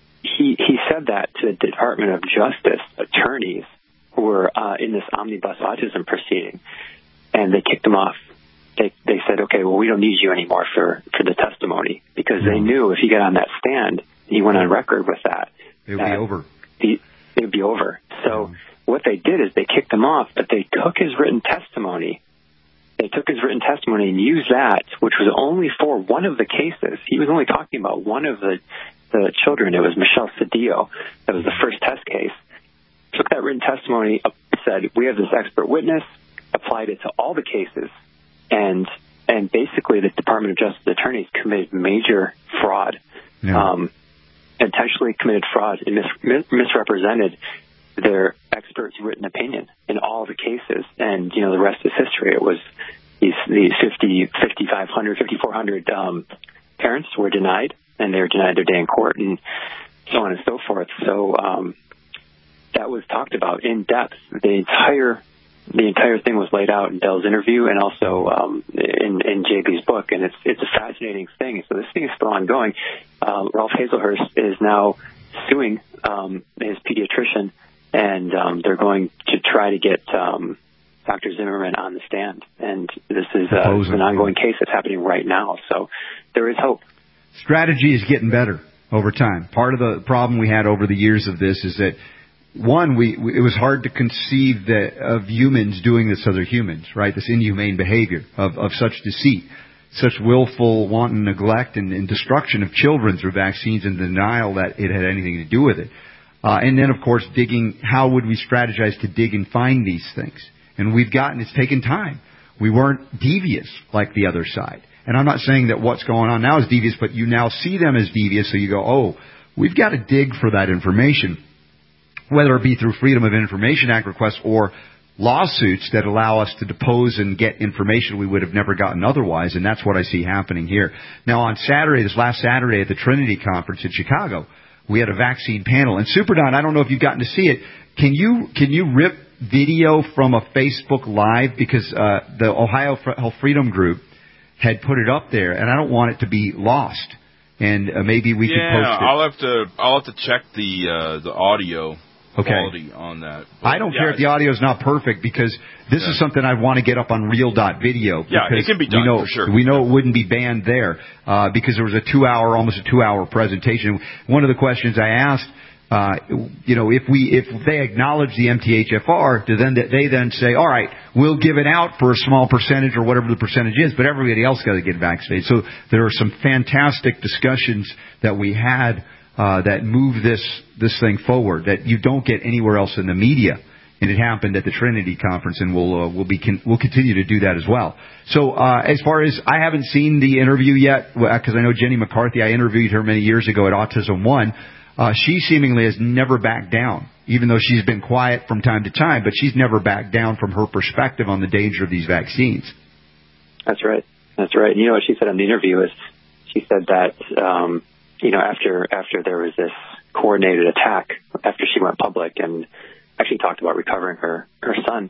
he he said that to the Department of Justice attorneys who were uh, in this omnibus autism proceeding, and they kicked him off. They they said, okay, well, we don't need you anymore for, for the testimony, because they knew if he got on that stand, he went on record with that. It would be over. He, it would be over. So yeah. What they did is they kicked him off, but they took his written testimony. They took his written testimony and used that, which was only for one of the cases. He was only talking about one of the, the children. It was Michelle Cedillo. That was the first test case. Took that written testimony, said, we have this expert witness, applied it to all the cases, and and basically the Department of Justice attorneys committed major fraud, yeah. um, intentionally committed fraud and mis- mis- misrepresented their expert's written opinion in all the cases. And, you know, the rest is history. It was these, these fifty, fifty-five hundred, fifty-four hundred um, parents were denied, and they were denied their day in court, and so on and so forth. So um, that was talked about in depth. The entire The entire thing was laid out in Dell's interview and also um, in, in J B's book, and it's it's a fascinating thing. So this thing is still ongoing. Uh, Ralph Hazelhurst is now suing um, his pediatrician, and um, they're going to try to get um, Doctor Zimmerman on the stand. And this is uh, an ongoing case that's happening right now. So there is hope. Strategy is getting better over time. Part of the problem we had over the years of this is that, one, we, we it was hard to conceive that of humans doing this to other humans, right? This inhumane behavior of, of such deceit, such willful, wanton neglect and, and destruction of children through vaccines and denial that it had anything to do with it. Uh, and then, of course, digging, how would we strategize to dig and find these things? And we've gotten, it's taken time. We weren't devious like the other side. And I'm not saying that what's going on now is devious, but you now see them as devious, so you go, oh, we've got to dig for that information, whether it be through Freedom of Information Act requests or lawsuits that allow us to depose and get information we would have never gotten otherwise, and that's what I see happening here. Now, on Saturday, this last Saturday at the Trinity Conference in Chicago, we had a vaccine panel. And Super Don, I don't know if you've gotten to see it. Can you can you rip video from a Facebook Live? Because uh, the Ohio Health Freedom Group had put it up there, and I don't want it to be lost. And uh, maybe we yeah, could post it. Yeah, I'll have to I'll have to check the uh, the audio. Okay. Quality on that. But I don't yeah, care if the audio is not perfect, because this yeah. is something I want to get up on Real Dot Video. Yeah, it can be done we know, for sure. We know it wouldn't be banned there uh, because there was a two-hour, almost a two-hour presentation. One of the questions I asked, uh, you know, if we if they acknowledge the M T H F R, do then they then say, all right, we'll give it out for a small percentage or whatever the percentage is, but everybody else got to get vaccinated. So there are some fantastic discussions that we had. Uh, that move this this thing forward that you don't get anywhere else in the media, and it happened at the Trinity Conference, and we'll uh, we'll be con- we'll continue to do that as well. So uh, as far as I haven't seen the interview yet, because I know Jenny McCarthy, I interviewed her many years ago at Autism One. Uh, she seemingly has never backed down, even though she's been quiet from time to time, but she's never backed down from her perspective on the danger of these vaccines. That's right. That's right. And you know what she said in the interview is she said that. Um, You know, after after there was this coordinated attack, after she went public and actually talked about recovering her, her son,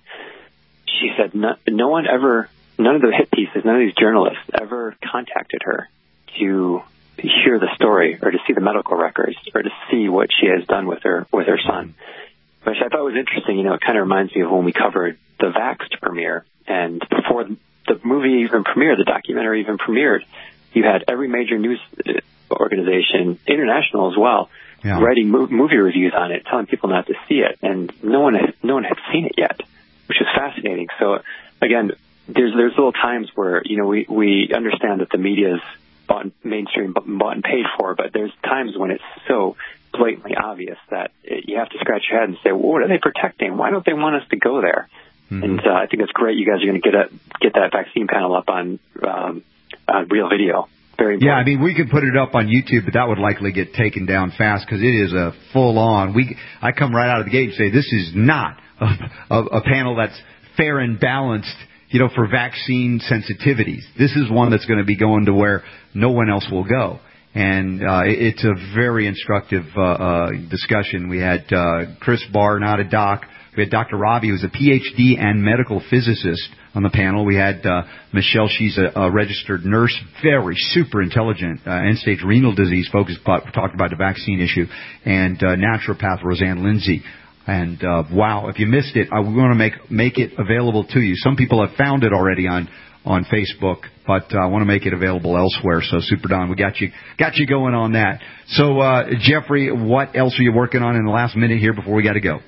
she said no, no one ever, none of the hit pieces, none of these journalists ever contacted her to hear the story or to see the medical records or to see what she has done with her with her son, which I thought was interesting. You know, it kind of reminds me of when we covered the Vaxxed premiere, and before the movie even premiered, the documentary even premiered, you had every major news organization, international as well, yeah. writing mo- movie reviews on it, telling people not to see it, and no one had, no one had seen it yet, which is fascinating. So again, there's there's little times where you know we we understand that the media is bought, mainstream bought and paid for, but there's times when it's so blatantly obvious that it, you have to scratch your head and say, well, what are they protecting? Why don't they want us to go there? Mm-hmm. And uh, I think it's great you guys are going to get a, get that vaccine panel up on um, on Real Video. Very important. Yeah, I mean, we could put it up on YouTube, but that would likely get taken down fast because it is a full-on. We I come right out of the gate and say this is not a, a, a panel that's fair and balanced, you know, for vaccine sensitivities. This is one that's going to be going to where no one else will go. And uh, it's a very instructive uh, uh, discussion. We had uh, Chris Barr, not a doc. We had Doctor Robbie, who's a P H D and medical physicist, on the panel. We had uh, Michelle, she's a, a registered nurse, very super intelligent, uh, end-stage renal disease, focused, talked about the vaccine issue, and uh, naturopath Roseanne Lindsay. And uh, wow, if you missed it, I, we want to make make it available to you. Some people have found it already on on Facebook, but uh, I want to make it available elsewhere. So Super Don, we got you got you going on that. So uh, Jeffrey, what else are you working on in the last minute here before we got to go?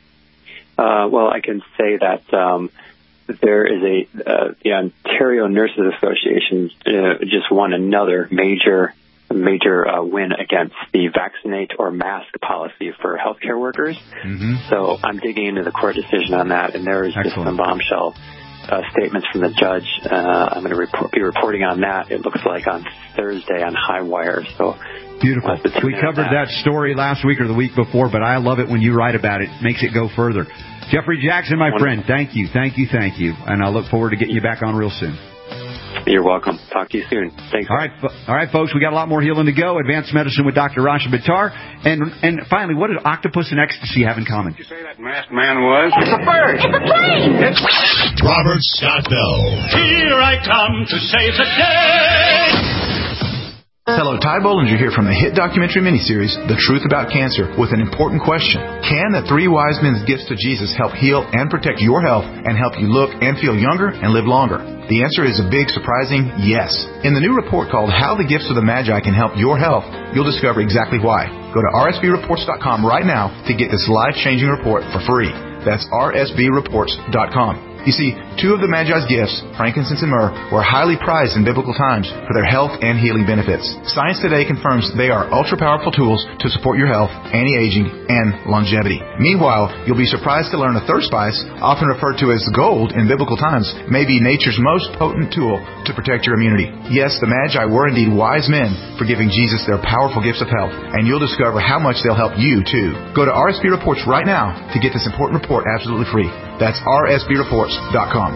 Uh, well, I can say that um, there is a uh, the Ontario Nurses Association uh, just won another major major uh, win against the vaccinate or mask policy for healthcare workers. Mm-hmm. So I'm digging into the court decision on that, and there is just some bombshell uh, statements from the judge. Uh, I'm going to report, be reporting on that, it looks like, on Thursday on Highwire. So beautiful. We covered that. that story last week or the week before, but I love it when you write about it. It makes it go further. Jeffrey Jackson, my Wonderful. friend, thank you, thank you, thank you. And I look forward to getting you back on real soon. You're welcome. Talk to you soon. Thanks. All right, all right, folks. We got a lot more healing to go. Advanced medicine with Doctor Rasha Buttar, and and finally, what does octopus and ecstasy have in common? Did you say that masked man was? It's a bird. It's a plane. It's Robert Scott Bell. Here I come to save the day. Hello, Ty Bollinger here from the hit documentary miniseries, The Truth About Cancer, with an important question. Can the three wise men's gifts to Jesus help heal and protect your health and help you look and feel younger and live longer? The answer is a big, surprising yes. In the new report called How the Gifts of the Magi Can Help Your Health, you'll discover exactly why. Go to R S B reports dot com right now to get this life-changing report for free. That's R S B reports dot com. You see, two of the Magi's gifts, frankincense and myrrh, were highly prized in biblical times for their health and healing benefits. Science today confirms they are ultra-powerful tools to support your health, anti-aging, and longevity. Meanwhile, you'll be surprised to learn a third spice, often referred to as gold in biblical times, may be nature's most potent tool to protect your immunity. Yes, the Magi were indeed wise men for giving Jesus their powerful gifts of health, and you'll discover how much they'll help you, too. Go to R S B Reports right now to get this important report absolutely free. That's R S B reports dot com.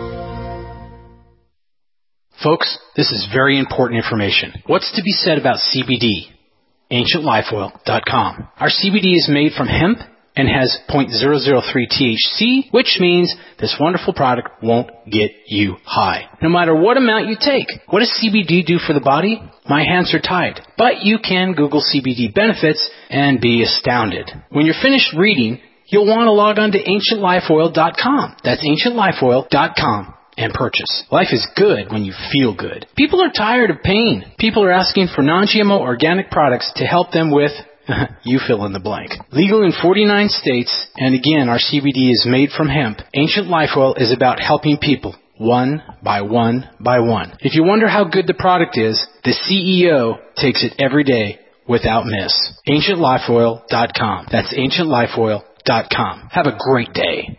Folks, this is very important information. What's to be said about C B D? ancient life oil dot com. Our C B D is made from hemp and has zero point zero zero three T H C, which means this wonderful product won't get you high, no matter what amount you take. What does C B D do for the body? My hands are tied. But you can Google C B D benefits and be astounded. When you're finished reading, you'll want to log on to ancient life oil dot com. That's ancient life oil dot com and purchase. Life is good when you feel good. People are tired of pain. People are asking for non G M O organic products to help them with, you fill in the blank. Legal in forty-nine states, and again, our C B D is made from hemp. Ancient Life Oil is about helping people, one by one by one. If you wonder how good the product is, the C E O takes it every day without miss. ancient life oil dot com. That's ancient life oil dot com. Have a great day.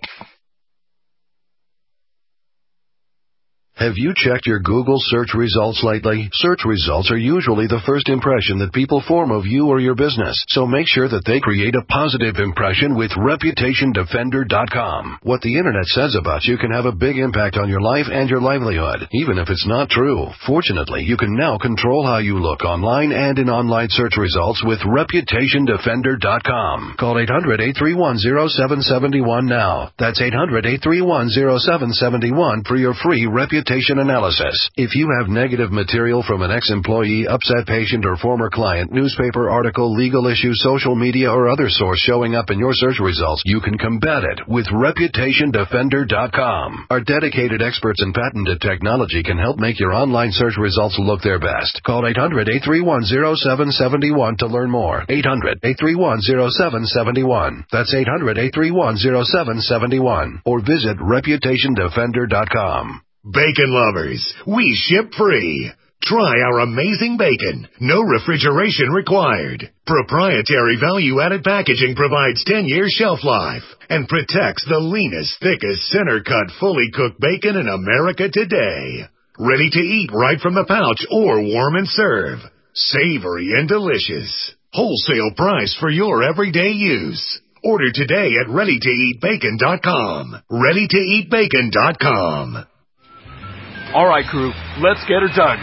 Have you checked your Google search results lately? Search results are usually the first impression that people form of you or your business, so make sure that they create a positive impression with reputation defender dot com. What the internet says about you can have a big impact on your life and your livelihood, even if it's not true. Fortunately, you can now control how you look online and in online search results with reputation defender dot com. Call eight hundred, eight three one, zero seven seven one now. That's eight hundred, eight three one, zero seven seven one for your free reputation reputation analysis. If you have negative material from an ex-employee, upset patient, or former client, newspaper article, legal issue, social media, or other source showing up in your search results, you can combat it with reputation defender dot com. Our dedicated experts in patented technology can help make your online search results look their best. Call eight hundred, eight three one, zero seven seven one to learn more. eight hundred, eight three one, zero seven seven one. That's eight hundred, eight three one, zero seven seven one. Or visit reputation defender dot com. Bacon lovers, we ship free. Try our amazing bacon. No refrigeration required. Proprietary value-added packaging provides ten-year shelf life and protects the leanest, thickest, center-cut, fully cooked bacon in America today. Ready to eat right from the pouch or warm and serve. Savory and delicious. Wholesale price for your everyday use. Order today at ready to eat bacon dot com. ready to eat bacon dot com. All right, crew, let's get her dug.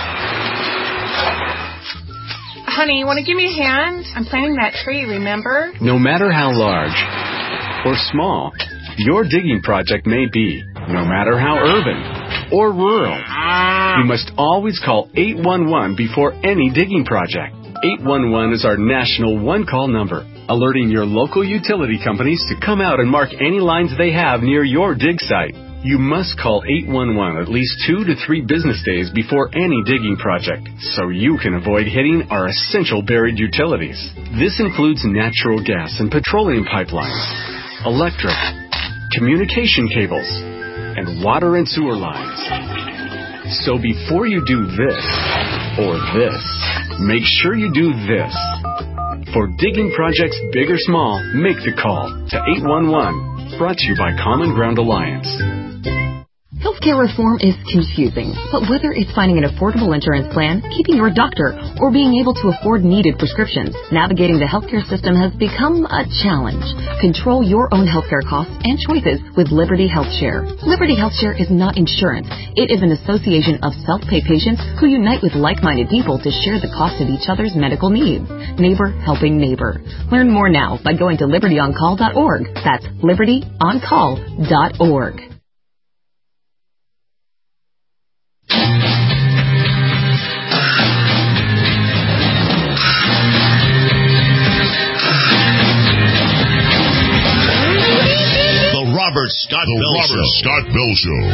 Honey, you want to give me a hand? I'm planting that tree, remember? No matter how large or small your digging project may be, no matter how urban or rural, you must always call eight one one before any digging project. eight one one is our national one-call number, alerting your local utility companies to come out and mark any lines they have near your dig site. You must call eight one one at least two to three business days before any digging project, so you can avoid hitting our essential buried utilities. This includes natural gas and petroleum pipelines, electric, communication cables, and water and sewer lines. So before you do this or this, make sure you do this. For digging projects big or small, make the call to eight one one. Brought to you by Common Ground Alliance. Healthcare reform is confusing, but whether it's finding an affordable insurance plan, keeping your doctor, or being able to afford needed prescriptions, navigating the healthcare system has become a challenge. Control your own healthcare costs and choices with Liberty HealthShare. Liberty HealthShare is not insurance. It is an association of self-pay patients who unite with like-minded people to share the cost of each other's medical needs. Neighbor helping neighbor. Learn more now by going to liberty on call dot org. That's liberty on call dot org. Robert Scott the Bell Robert Show. Scott Bell Show.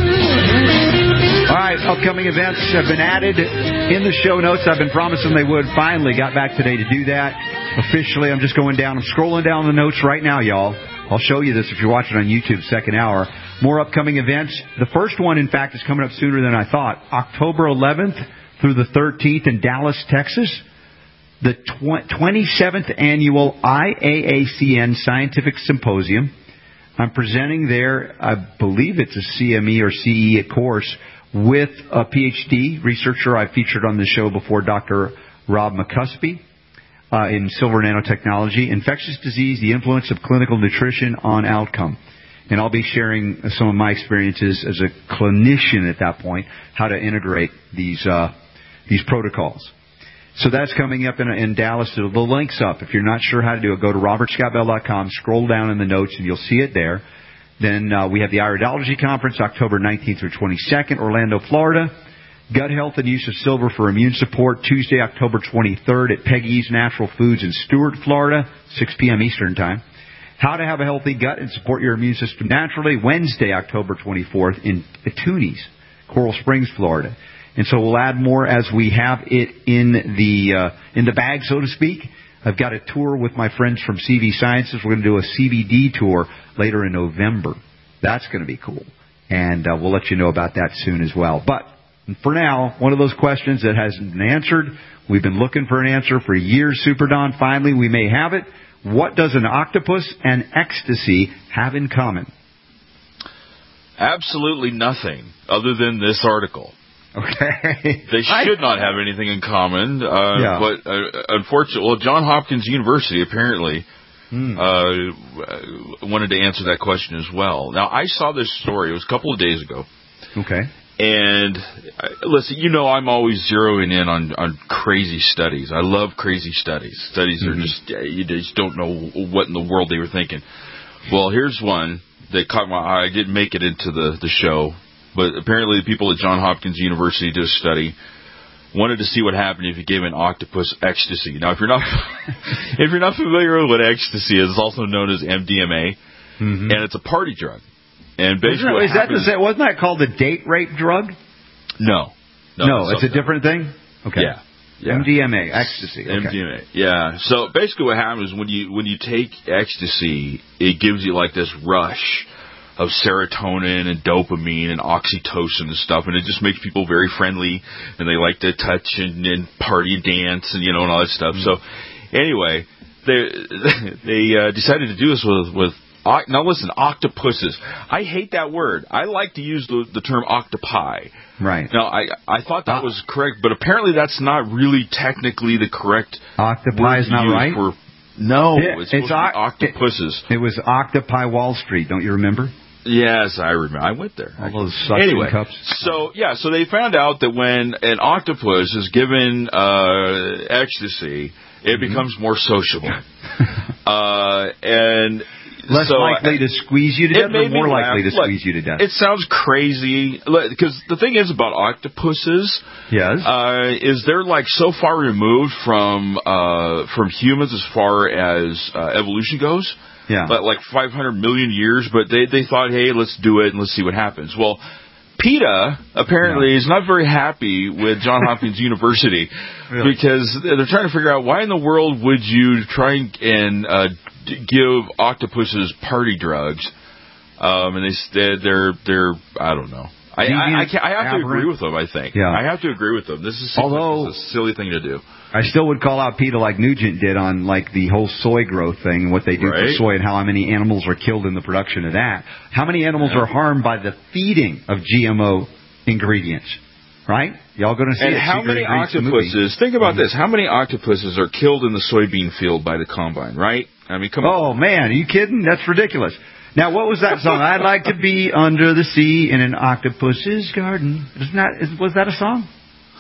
All right, upcoming events have been added in the show notes. I've been promising they would. Finally got back today to do that. Officially, I'm just going down. I'm scrolling down the notes right now, y'all. I'll show you this if you're watching on YouTube, second hour. More upcoming events. The first one, in fact, is coming up sooner than I thought. October eleventh through the thirteenth in Dallas, Texas. The twenty-seventh Annual I A A C N Scientific Symposium. I'm presenting there, I believe it's a C M E or C E course, with a P H D researcher I've featured on the show before, Doctor Rob McCuspy, uh, in silver nanotechnology, infectious disease, the influence of clinical nutrition on outcome. And I'll be sharing some of my experiences as a clinician at that point, how to integrate these uh, these protocols. So that's coming up in, in Dallas. The link's up. If you're not sure how to do it, go to robert scott bell dot com, scroll down in the notes, and you'll see it there. Then uh, we have the Iridology Conference, October nineteenth through twenty-second, Orlando, Florida. Gut Health and Use of Silver for Immune Support, Tuesday, October twenty-third at Peggy's Natural Foods in Stuart, Florida, six p.m. Eastern Time. How to have a healthy gut and support your immune system naturally, Wednesday, October twenty-fourth in Toonies, Coral Springs, Florida. And so we'll add more as we have it in the uh, in the bag, so to speak. I've got a tour with my friends from C V Sciences. We're going to do a C B D tour later in November. That's going to be cool. And uh, we'll let you know about that soon as well. But for now, one of those questions that hasn't been answered. We've been looking for an answer for years, Super Don. Finally, we may have it. What does an octopus and ecstasy have in common? Absolutely nothing other than this article. Okay. They should not have anything in common. Uh, yeah. But uh, unfortunately, well, Johns Hopkins University apparently hmm. uh, wanted to answer that question as well. Now, I saw this story. It was a couple of days ago. Okay. And uh, listen, you know I'm always zeroing in on, on crazy studies. I love crazy studies. Studies mm-hmm. are just, uh, you just don't know what in the world they were thinking. Well, here's one that caught my eye. I didn't make it into the, the show. but apparently the people at Johns Hopkins University did a study, wanted to see what happened if you gave an octopus ecstasy. Now, if you're not if you're not familiar with what ecstasy is, it's also known as M D M A, mm-hmm. and it's a party drug. And basically, what is that the same, wasn't that called the date rape drug? No, no, no it's a different thing. Okay, yeah. Yeah. M D M A, ecstasy. Okay. M D M A, yeah. So basically what happens is when you when you take ecstasy, it gives you like this rush of serotonin and dopamine and oxytocin and stuff, and it just makes people very friendly, and they like to touch and, and party and dance and, you know, and all that stuff. Mm. So anyway, they they uh, decided to do this with, with now listen, octopuses. I hate that word. I like to use the, the term octopi. Right. Now, I I thought that was correct, but apparently that's not really technically the correct octopi word is not to use right? For, no, it, it's, it's supposed o- to be octopuses. It, it was Occupy Wall Street, don't you remember? Yes, I remember. I went there. All those suction anyway, cups. So, yeah, so they found out that when an octopus is given uh, ecstasy, it mm-hmm. becomes more sociable. uh, and... Less so, likely to squeeze you to death, or more likely to squeeze you to death? It sounds crazy, because the thing is about octopuses, yes, uh, is they're like so far removed from uh, from humans as far as uh, evolution goes, yeah, but like five hundred million years. But they they thought, hey, let's do it and let's see what happens. Well, PETA apparently yeah. is not very happy with Johns Hopkins University really? because they're trying to figure out why in the world would you try and uh, give octopuses party drugs, um, and they they're they're I don't know. I I, I, can't, I have aberrant. to agree with them. I think yeah. I have to agree with them. This is although this is a silly thing to do. I still would call out PETA like Nugent did on like the whole soy growth thing and what they do right. for soy and how many animals are killed in the production of that. How many animals yeah. are harmed by the feeding of G M O ingredients? Right? Y'all going to see and it. how many octopuses? Think about mm-hmm. this. How many octopuses are killed in the soybean field by the combine? Right? I mean, come on. Oh man, are you kidding? That's ridiculous. Now, what was that song? I'd like to be under the sea in an octopus's garden. Isn't that, is, was that a song?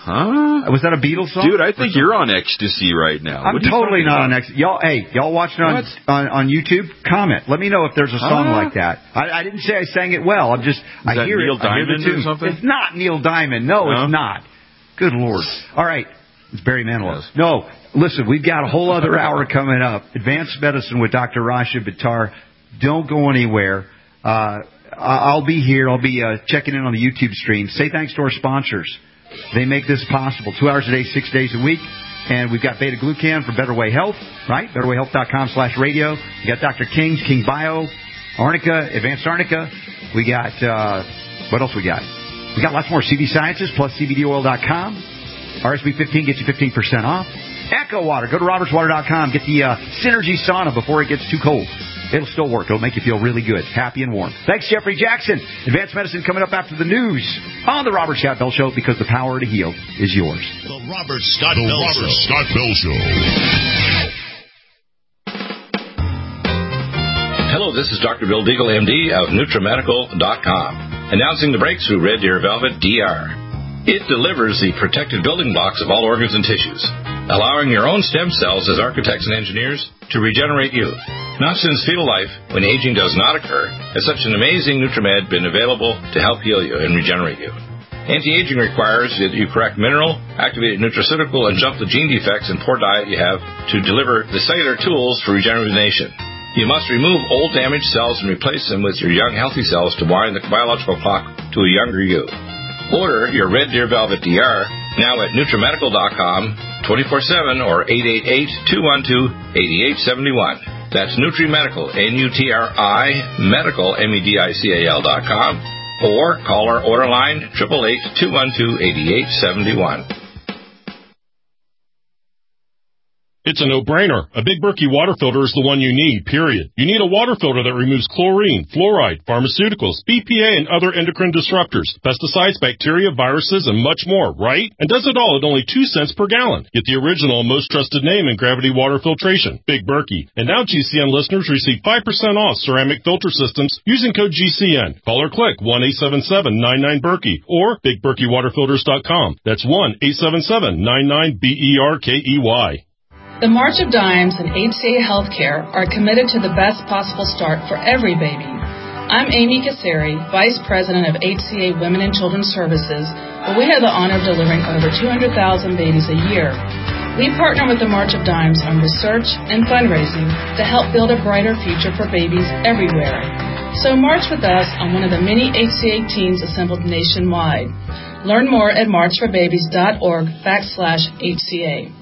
Huh? Was that a Beatles song? Dude, I think you're on ecstasy right now. I'm totally not on ecstasy. Y'all, hey, y'all watching on, on on YouTube? Comment. Let me know if there's a song huh? like that. I, I didn't say I sang it well. I'm just, is I that hear Neil it. Diamond I hear the tune. Or something? It's not Neil Diamond. No, no, it's not. Good Lord. All right. It's Barry Manilow. Yes. No, listen, we've got a whole other hour coming up. Advanced Medicine with Doctor Rasha Buttar. Don't go anywhere. Uh, I'll be here. I'll be uh, checking in on the YouTube stream. Say thanks to our sponsors. They make this possible. Two hours a day, six days a week. And we've got beta-glucan for Better Way Health, right? betterwayhealth.com slash radio. We got Doctor King's, King Bio, Arnica, Advanced Arnica. We got, uh, what else we got? We got lots more. C B Sciences plus C B D oil dot com. R S B fifteen gets you fifteen percent off. Echo Water. Go to roberts water dot com. Get the uh, Synergy Sauna before it gets too cold. It'll still work. It'll make you feel really good, happy and warm. Thanks, Jeffrey Jackson. Advanced Medicine coming up after the news on the Robert Scott Bell Show, because the power to heal is yours. The Robert Scott the Bell Robert Show. Scott Bell Show. Hello, this is Doctor Bill Deagle, M D of Nutramedical dot com, announcing the breakthrough Red Deer Velvet D R. It delivers the protective building blocks of all organs and tissues, allowing your own stem cells as architects and engineers to regenerate youth. Not since fetal life, when aging does not occur, has such an amazing Nutramed been available to help heal you and regenerate you. Anti-aging requires that you correct mineral, activated nutraceutical, and jump the gene defects and poor diet you have to deliver the cellular tools for regeneration. You must remove old damaged cells and replace them with your young healthy cells to wind the biological clock to a younger you. Order your Red Deer Velvet D R now at Nutramedical dot com, twenty-four seven, or eight eight eight, two one two, eight eight seven one. That's Nutrimedical, N U T R I, medical, M E D I C A L dot com, or call our order line, eight eight eight, two one two, eight eight seven one. It's a no-brainer. A Big Berkey water filter is the one you need, period. You need a water filter that removes chlorine, fluoride, pharmaceuticals, B P A, and other endocrine disruptors, pesticides, bacteria, viruses, and much more, right? And does it all at only two cents per gallon. Get the original and most trusted name in gravity water filtration, Big Berkey. And now G C N listeners receive five percent off ceramic filter systems using code G C N. Call or click one eight seven seven, nine nine, Berkey or big berkey water filters dot com. That's one eight seven seven, nine nine, B E R K E Y. The March of Dimes and H C A Healthcare are committed to the best possible start for every baby. I'm Amy Casseri, Vice President of H C A Women and Children's Services, where we have the honor of delivering over two hundred thousand babies a year. We partner with the March of Dimes on research and fundraising to help build a brighter future for babies everywhere. So march with us on one of the many H C A teams assembled nationwide. Learn more at march for babies dot org backslash H C A.